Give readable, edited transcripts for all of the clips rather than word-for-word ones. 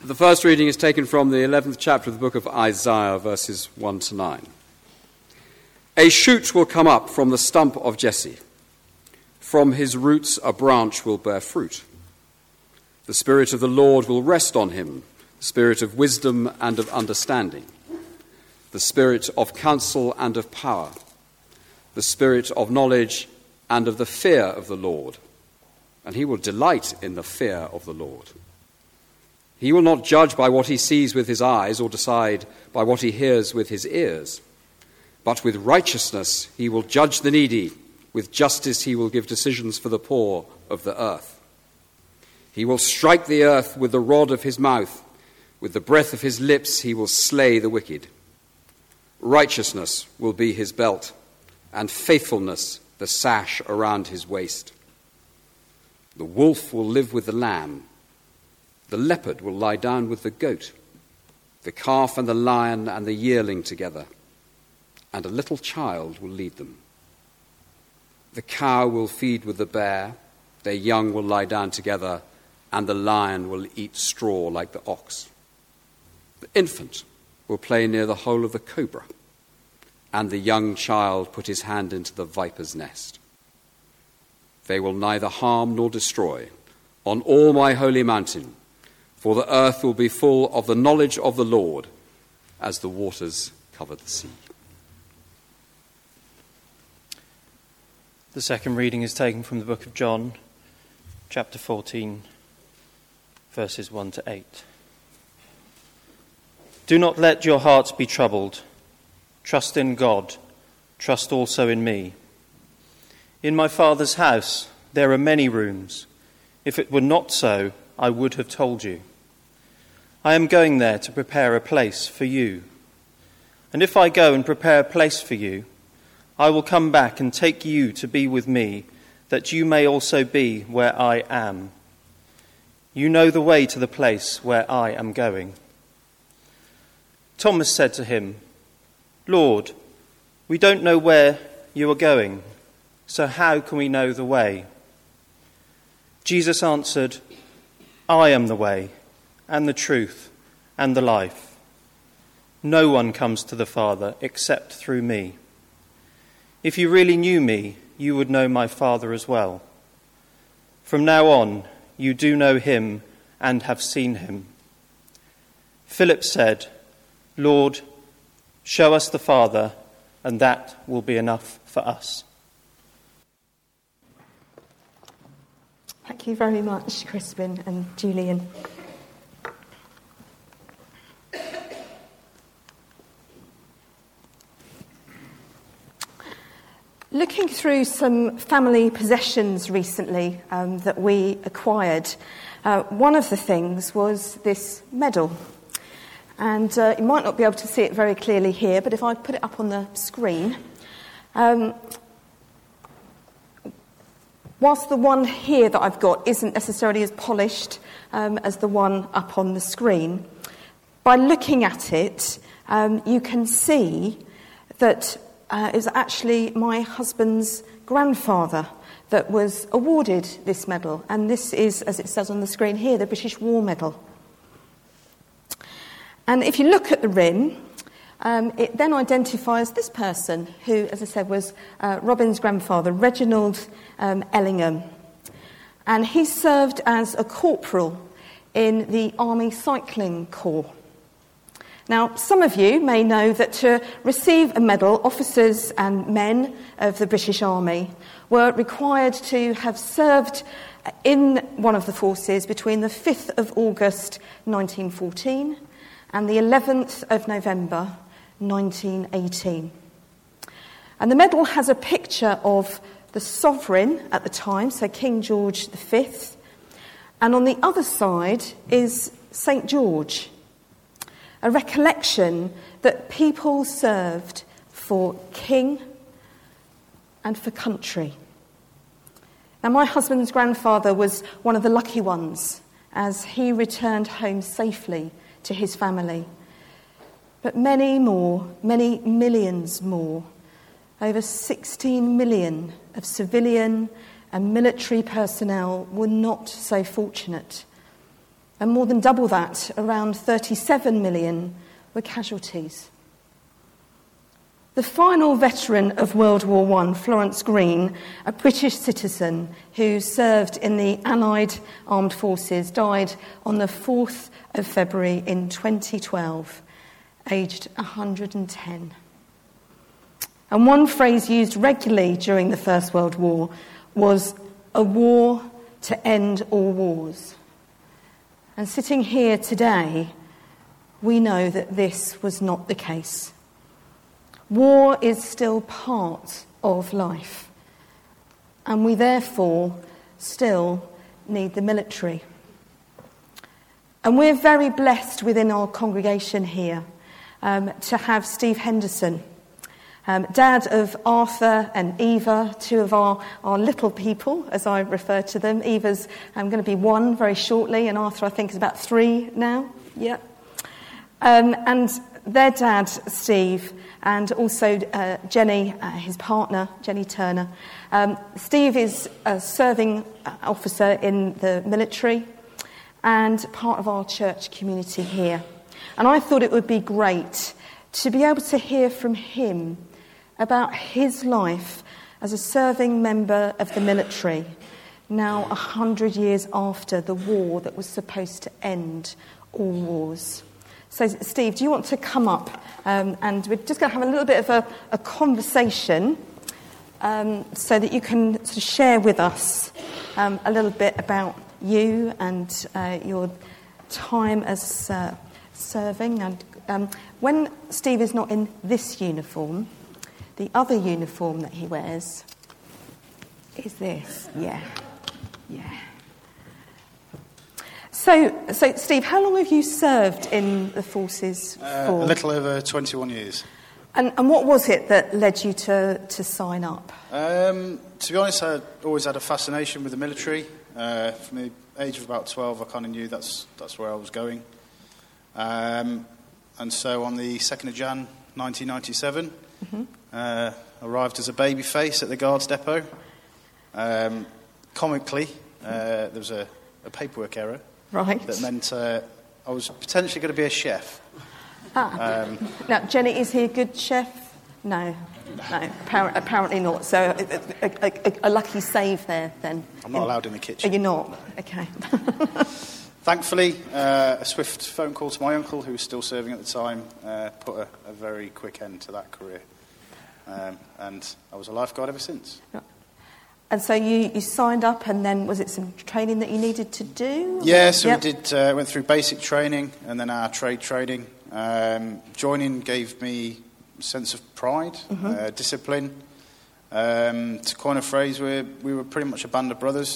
The first reading is taken from the 11th chapter of the book of Isaiah, verses 1 to 9. A shoot will come up from the stump of Jesse. From his roots a branch will bear fruit. The Spirit of the Lord will rest on him, the Spirit of wisdom and of understanding, the Spirit of counsel and of power, the Spirit of knowledge and of the fear of the Lord. And he will delight in the fear of the Lord. He will not judge by what he sees with his eyes or decide by what he hears with his ears. But with righteousness he will judge the needy. With justice he will give decisions for the poor of the earth. He will strike the earth with the rod of his mouth. With the breath of his lips he will slay the wicked. Righteousness will be his belt, and faithfulness the sash around his waist. The wolf will live with the lamb. The leopard will lie down with the goat, the calf and the lion and the yearling together, and a little child will lead them. The cow will feed with the bear, their young will lie down together, and the lion will eat straw like the ox. The infant will play near the hole of the cobra, and the young child put his hand into the viper's nest. They will neither harm nor destroy on all my holy mountain, for the earth will be full of the knowledge of the Lord as the waters cover the sea. The second reading is taken from the book of John, chapter 14, verses 1 to 8. Do not let your hearts be troubled. Trust in God. Trust also in me. In my Father's house there are many rooms. If it were not so, I would have told you. I am going there to prepare a place for you. And if I go and prepare a place for you, I will come back and take you to be with me, that you may also be where I am. You know the way to the place where I am going. Thomas said to him, Lord, we don't know where you are going, so how can we know the way? Jesus answered, I am the way, and the truth, and the life. No one comes to the Father except through me. If you really knew me, you would know my Father as well. From now on, you do know him and have seen him. Philip said, Lord, show us the Father, and that will be enough for us. Thank you very much, Crispin and Julian. Looking through some family possessions recently that we acquired, one of the things was this medal. And you might not be able to see it very clearly here, but if I put it up on the screen, whilst the one here that I've got isn't necessarily as polished as the one up on the screen, by looking at it, you can see that it was actually my husband's grandfather that was awarded this medal. And this is, as it says on the screen here, the British War Medal. And if you look at the rim, it then identifies this person who, as I said, was Robin's grandfather, Reginald Ellingham. And he served as a corporal in the Army Cycling Corps. Now, some of you may know that to receive a medal, officers and men of the British Army were required to have served in one of the forces between the 5th of August 1914 and the 11th of November 1918. And the medal has a picture of the sovereign at the time, so King George V, and on the other side is St. George, a recollection that people served for king and for country. Now, my husband's grandfather was one of the lucky ones as he returned home safely to his family. But many more, many millions more, over 16 million of civilian and military personnel were not so fortunate. and more than double that, around 37 million, were casualties. The final veteran of World War I, Florence Green, a British citizen who served in the Allied Armed Forces, died on the 4th of February in 2012, aged 110. And one phrase used regularly during the First World War was a war to end all wars. And sitting here today, we know that this was not the case. War is still part of life, and we therefore still need the military. And we're very blessed within our congregation here to have Steve Henderson, dad of Arthur and Eva, two of our little people, as I refer to them. Eva's going to be 1 very shortly, and Arthur, I think, is about 3 now. Yeah. And their dad, Steve, and also Jenny, his partner, Jenny Turner. Steve is a serving officer in the military and part of our church community here. And I thought it would be great to be able to hear from him about his life as a serving member of the military, now 100 years after the war that was supposed to end all wars. So, Steve, do you want to come up? And we're just going to have a little bit of a conversation so that you can sort of share with us a little bit about you and your time as serving. And when Steve is not in this uniform, the other uniform that he wears is this. Yeah. So, Steve, how long have you served in the forces for? A little over 21 years. And what was it that led you to sign up? To be honest, I always had a fascination with the military. From the age of about 12, I kind of knew that's where I was going. And so on the 2nd of Jan 1997, arrived as a baby face at the Guards Depot. Comically, there was a paperwork error. Right. That meant I was potentially going to be a chef. Now, Jenny, is he a good chef? No, apparently not. So a lucky save there, then. I'm not allowed in the kitchen. You're not? Okay. Thankfully, a swift phone call to my uncle, who was still serving at the time, put a very quick end to that career. And I was a lifeguard ever since. Right. And so you signed up, and then was it some training that you needed to do? Yeah, so we did. Went through basic training and then our trade training. Joining gave me a sense of pride, discipline. To coin a phrase, we were pretty much a band of brothers.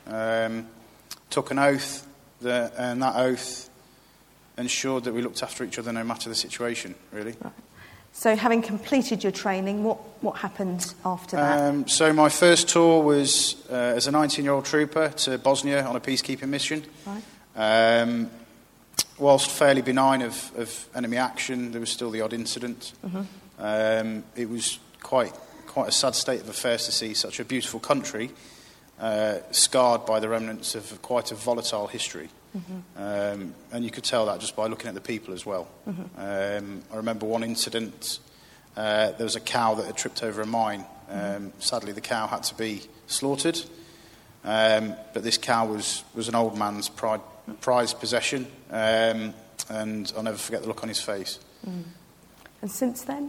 Took an oath, and that oath ensured that we looked after each other no matter the situation, really. Right. So having completed your training, what happened after that? So my first tour was as a 19-year-old trooper to Bosnia on a peacekeeping mission. Right. Whilst fairly benign of enemy action, there was still the odd incident. It was quite a sad state of affairs to see such a beautiful country scarred by the remnants of quite a volatile history. And you could tell that just by looking at the people as well. I remember one incident, there was a cow that had tripped over a mine. Sadly, the cow had to be slaughtered. But this cow was an old man's prized possession. And I'll never forget the look on his face. And since then?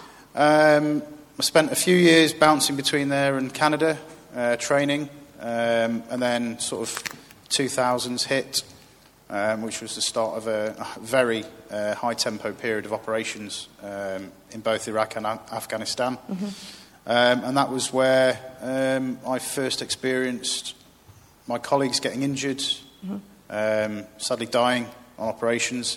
I spent a few years bouncing between there and Canada, training. And then sort of 2000s hit, which was the start of a very high-tempo period of operations in both Iraq and Afghanistan. And that was where I first experienced my colleagues getting injured, sadly dying on operations.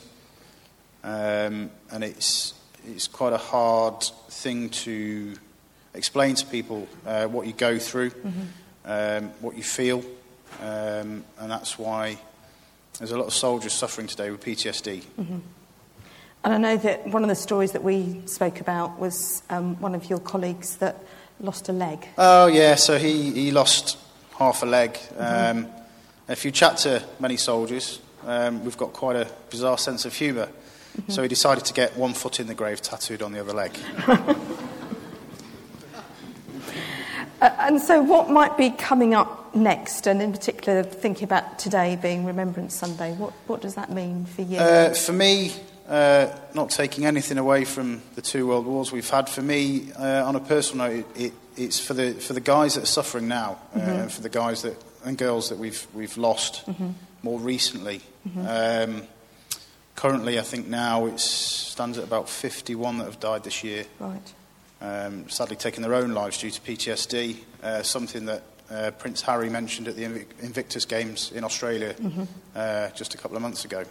And it's quite a hard thing to explain to people what you go through, what you feel. And that's why there's a lot of soldiers suffering today with PTSD. And I know that one of the stories that we spoke about was one of your colleagues that lost a leg. Oh, yeah, so he lost half a leg. If you chat to many soldiers, we've got quite a bizarre sense of humour. Mm-hmm. So he decided to get one foot in the grave tattooed on the other leg. And so what might be coming up next, and in particular thinking about today being Remembrance Sunday, what does that mean for you? For me, not taking anything away from the 2 world wars we've had, for me, on a personal note, it's for the guys that are suffering now, and for the guys and girls that we've lost more recently. Currently, I think now it stands at about 51 that have died this year. Right. Sadly taking their own lives due to PTSD, something that Prince Harry mentioned at the Invictus Games in Australia just a couple of months ago.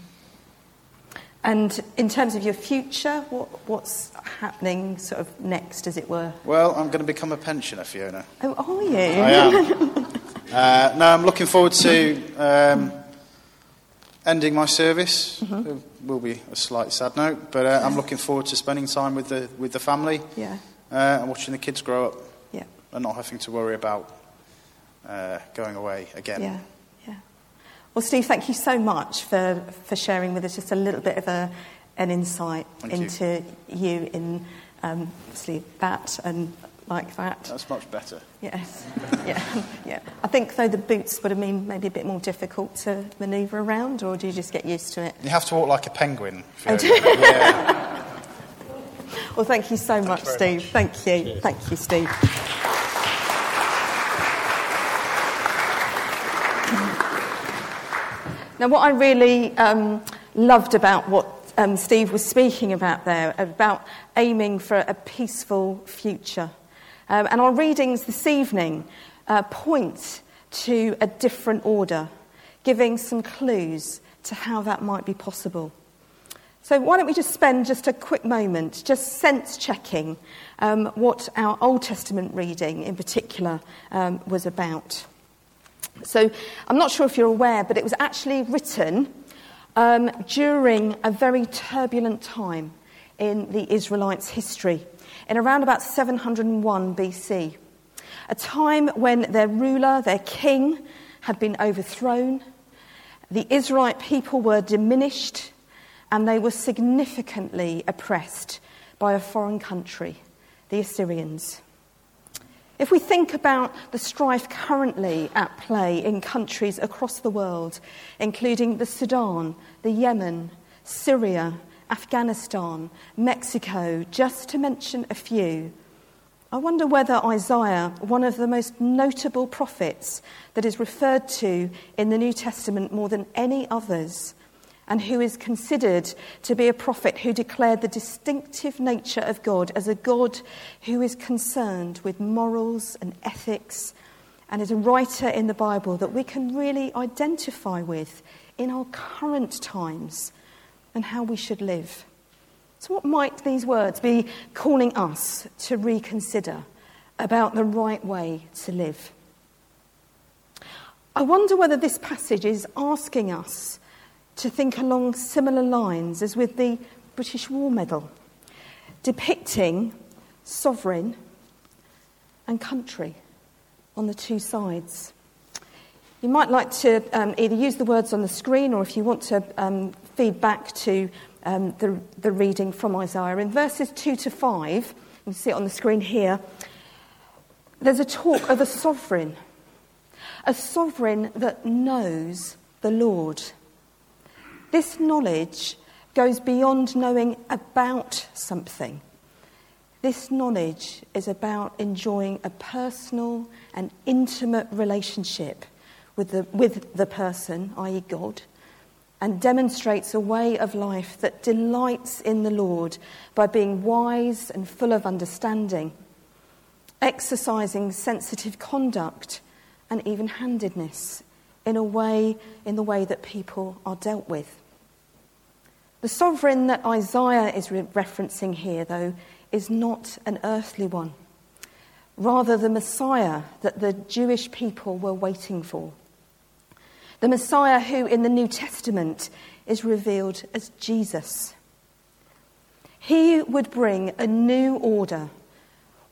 And in terms of your future, what's happening sort of next, as it were? Well, I'm going to become a pensioner, Fiona. Oh, are you? I am. No, I'm looking forward to ending my service. It will be a slightly sad note, but I'm looking forward to spending time with the family, and watching the kids grow up, and not having to worry about going away again. Yeah. Well, Steve, thank you so much for sharing with us just a little bit of an insight into you in obviously that and like that. That's much better. Yes. Yeah. I think, though, the boots would have been maybe a bit more difficult to manoeuvre around, or do you just get used to it? You have to walk like a penguin. Oh, yeah. Well, thank you so much, Steve. Thank you. Cheers. Thank you, Steve. Now, what I really loved about what Steve was speaking about there, about aiming for a peaceful future. And our readings this evening point to a different order, giving some clues to how that might be possible. So why don't we just spend just a quick moment just sense-checking what our Old Testament reading in particular was about. So I'm not sure if you're aware, but it was actually written during a very turbulent time in the Israelites' history, in around about 701 BC, a time when their ruler, their king, had been overthrown, the Israelite people were diminished, and they were significantly oppressed by a foreign country, the Assyrians. If we think about the strife currently at play in countries across the world, including the Sudan, the Yemen, Syria, Afghanistan, Mexico, just to mention a few, I wonder whether Isaiah, one of the most notable prophets that is referred to in the New Testament more than any others, and who is considered to be a prophet who declared the distinctive nature of God as a God who is concerned with morals and ethics, and is a writer in the Bible that we can really identify with in our current times and how we should live. So what might these words be calling us to reconsider about the right way to live? I wonder whether this passage is asking us to think along similar lines as with the British War Medal, depicting sovereign and country on the two sides. You might like to either use the words on the screen, or if you want to feed back to the reading from Isaiah. In verses 2 to 5, you can see it on the screen here, there's a talk of a sovereign that knows the Lord. This knowledge goes beyond knowing about something. This knowledge is about enjoying a personal and intimate relationship with the person, i.e. God, and demonstrates a way of life that delights in the Lord by being wise and full of understanding, exercising sensitive conduct and even-handedness in the way that people are dealt with. The sovereign that Isaiah is referencing here, though, is not an earthly one. Rather, the Messiah that the Jewish people were waiting for. The Messiah who, in the New Testament, is revealed as Jesus. He would bring a new order,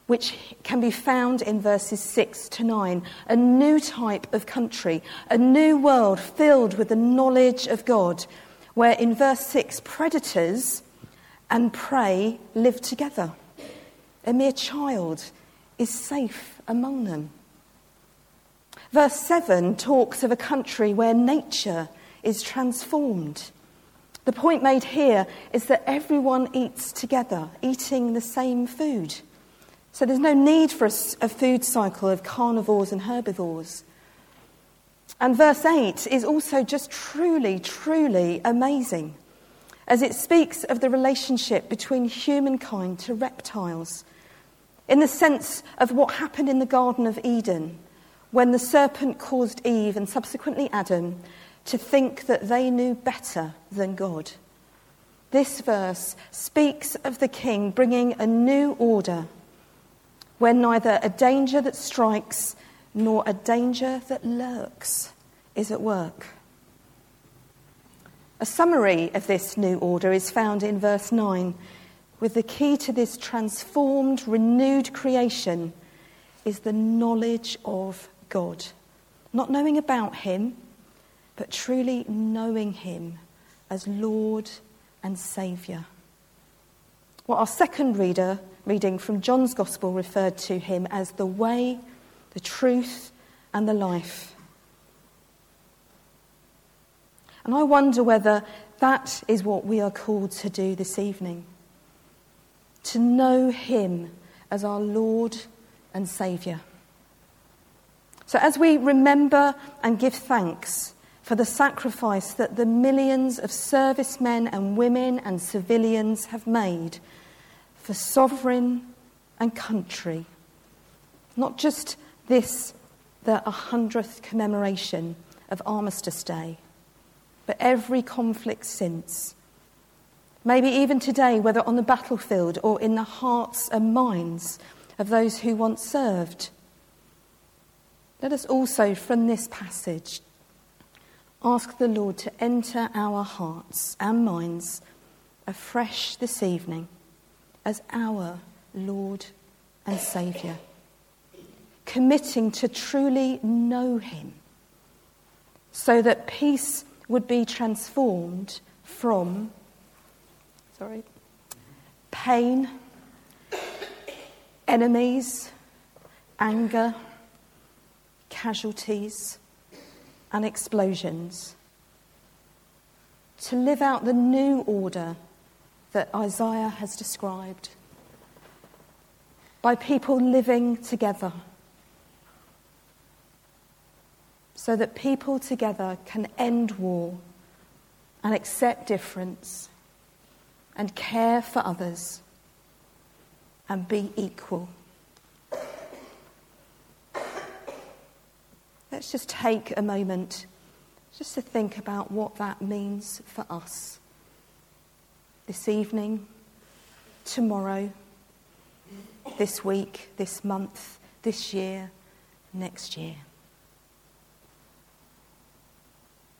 which can be found in verses 6 to 9, a new type of country, a new world filled with the knowledge of God, where in verse 6, predators and prey live together. A mere child is safe among them. Verse 7 talks of a country where nature is transformed. The point made here is that everyone eats together, eating the same food. So there's no need for a food cycle of carnivores and herbivores. And verse 8 is also just truly, truly amazing, as it speaks of the relationship between humankind to reptiles, in the sense of what happened in the Garden of Eden, when the serpent caused Eve and subsequently Adam to think that they knew better than God. This verse speaks of the King bringing a new order, where neither a danger that strikes nor a danger that lurks is at work. A summary of this new order is found in verse 9, with the key to this transformed, renewed creation is the knowledge of God. Not knowing about him, but truly knowing him as Lord and Saviour. What our second reading from John's Gospel referred to him as the way, the truth, and the life. And I wonder whether that is what we are called to do this evening. To know him as our Lord and Saviour. So as we remember and give thanks for the sacrifice that the millions of servicemen and women and civilians have made for sovereign and country, not just this, the 100th commemoration of Armistice Day, but every conflict since. Maybe even today, whether on the battlefield or in the hearts and minds of those who once served. Let us also, from this passage, ask the Lord to enter our hearts and minds afresh this evening as our Lord and Saviour, committing to truly know him so that peace would be transformed from pain, enemies, anger, casualties, and explosions, to live out the new order that Isaiah has described, by people living together, so that people together can end war and accept difference and care for others and be equal. Let's just take a moment just to think about what that means for us this evening, tomorrow, this week, this month, this year, next year.